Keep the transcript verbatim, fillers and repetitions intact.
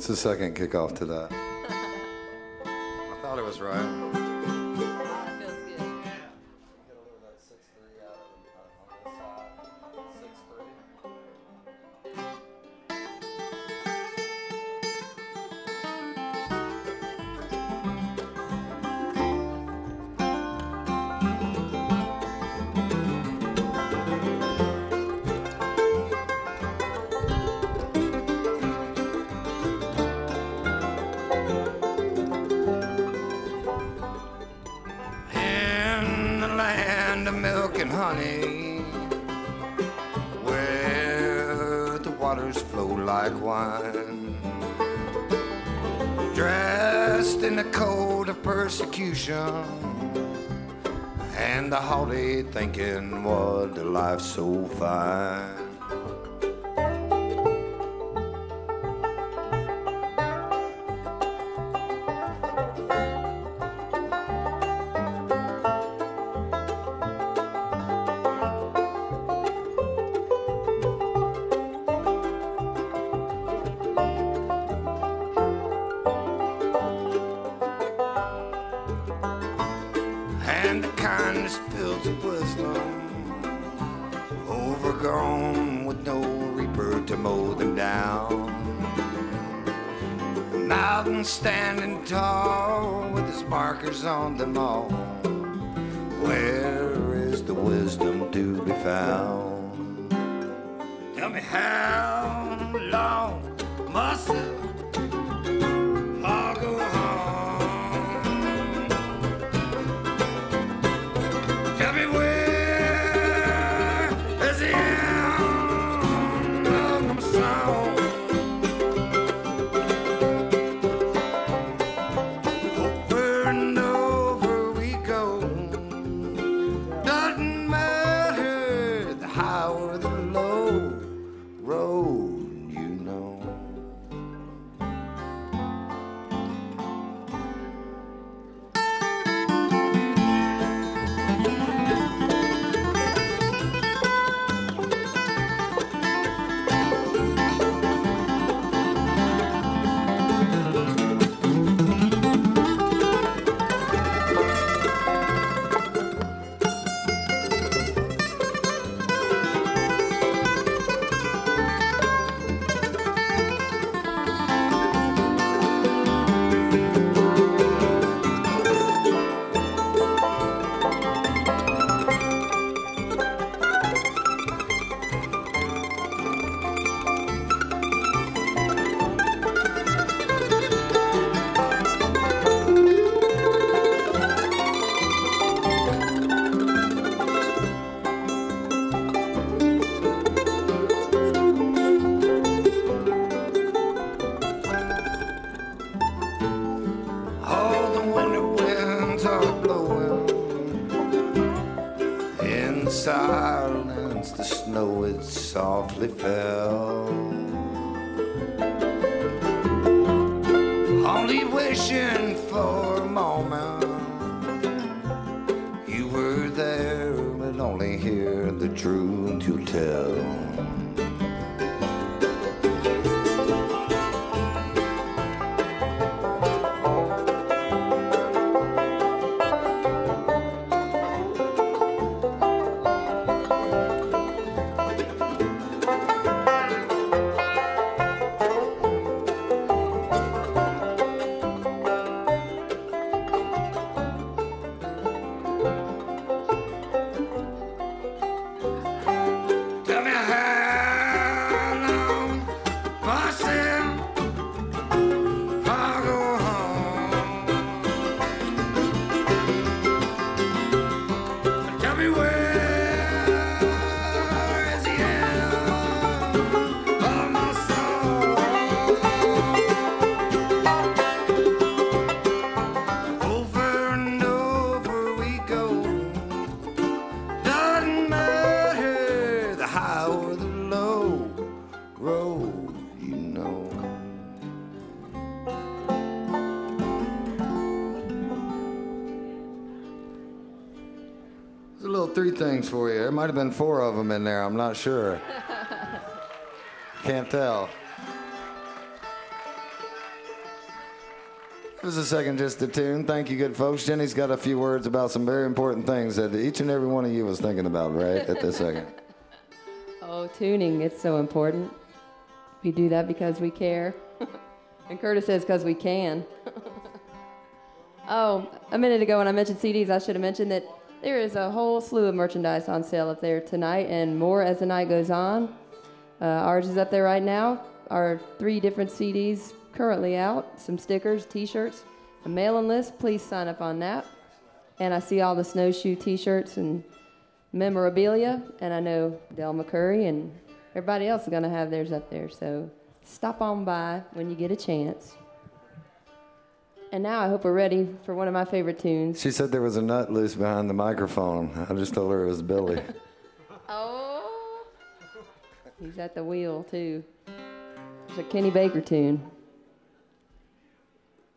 What's the second kickoff to that? I thought it was right. Honey, where the waters flow like wine, dressed in the coat of persecution, and the haughty thinking, what a life so fine. And the kindness builds of wisdom, overgrown with no reaper to mow them down. Mountain standing tall with his markers on them all. Where is the wisdom to be found? Tell me how long must it all go on? Tell me where is the end of my song? Over and over we go. Doesn't matter the high or the low road, you know. All the winter winds are blowing. In the silence, the snow it softly fell. Only wishing for a moment you were there, but only hear the truth you tell. Tell me how long must I go home? Tell me where is the end of my song? Over and over we go. Doesn't matter the high or the low road, you know. There's a little three things for you. There might have been four of them in there. I'm not sure. Can't tell. It was a second just a tune. Thank you, good folks. Jenny's got a few words about some very important things that each and every one of you was thinking about right at this second. Oh, tuning, it's so important. We do that because we care. And Curtis says because we can. Oh, a minute ago when I mentioned C Ds, I should have mentioned that there is a whole slew of merchandise on sale up there tonight and more as the night goes on. Uh, ours is up there right now. Our three different C Ds currently out, some stickers, T-shirts, a mailing list. Please sign up on that. And I see all the snowshoe T-shirts and memorabilia, and I know Del McCurry and everybody else is going to have theirs up there. So stop on by when you get a chance. And now I hope we're ready for one of my favorite tunes. She said there was a nut loose behind the microphone. I just told her it was Billy. Oh, he's at the wheel too. It's a Kenny Baker tune.